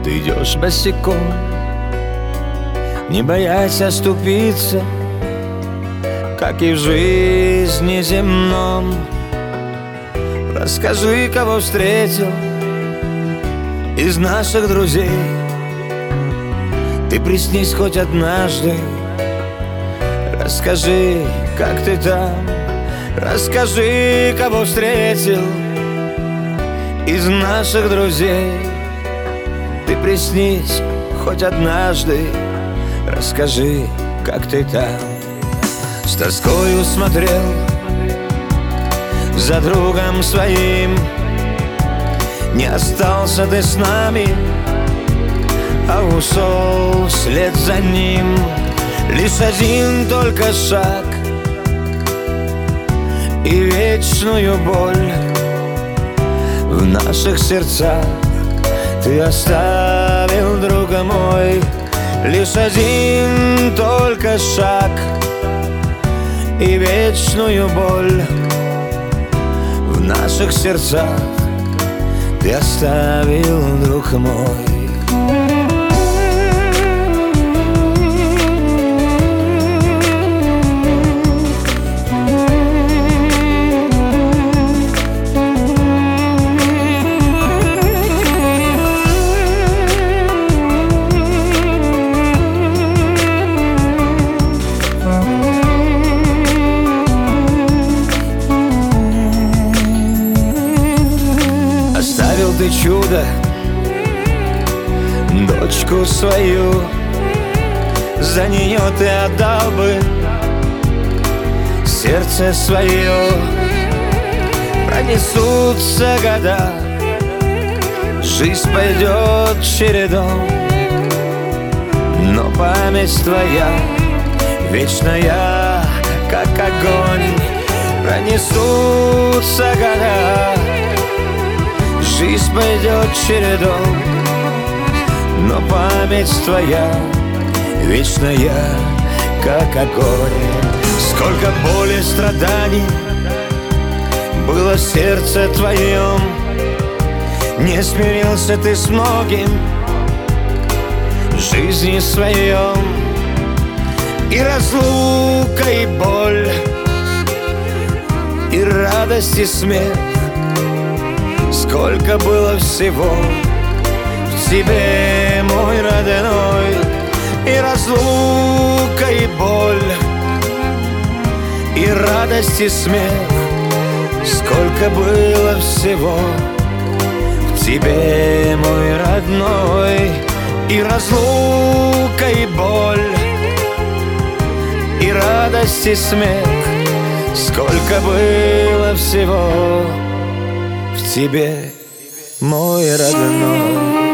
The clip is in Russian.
Ты идешь босиком, не боясь оступиться, как и в жизни земном. Расскажи, кого встретил из наших друзей. Ты приснись хоть однажды. Расскажи, как ты там. Расскажи, кого встретил из наших друзей. Ты приснись хоть однажды. Расскажи, как ты там. С тоскою смотрел за другом своим. Не остался ты с нами, а ушел вслед за ним. Лишь один только шаг и вечную боль в наших сердцах ты оставил, друга мой. Лишь один только шаг и вечную боль в наших сердцах ты оставил, друг мой. Оставил ты чудо, дочку свою, за нее ты отдал бы сердце свое. Пронесутся года, жизнь пойдет чередом, но память твоя вечная, как огонь. Пронесутся года, жизнь пойдет чередом, но память твоя вечная, как огонь. Сколько боли, страданий было в сердце твоем. Не смирился ты с многим в жизни своем. И разлука, и боль, и радость, и смех. Сколько было всего в тебе, мой родной. И разлука, и боль, и радость, и смех. Сколько было всего в тебе, мой родной. И разлука, и боль, и радость, и смех. Сколько было всего в тебе, мой родной.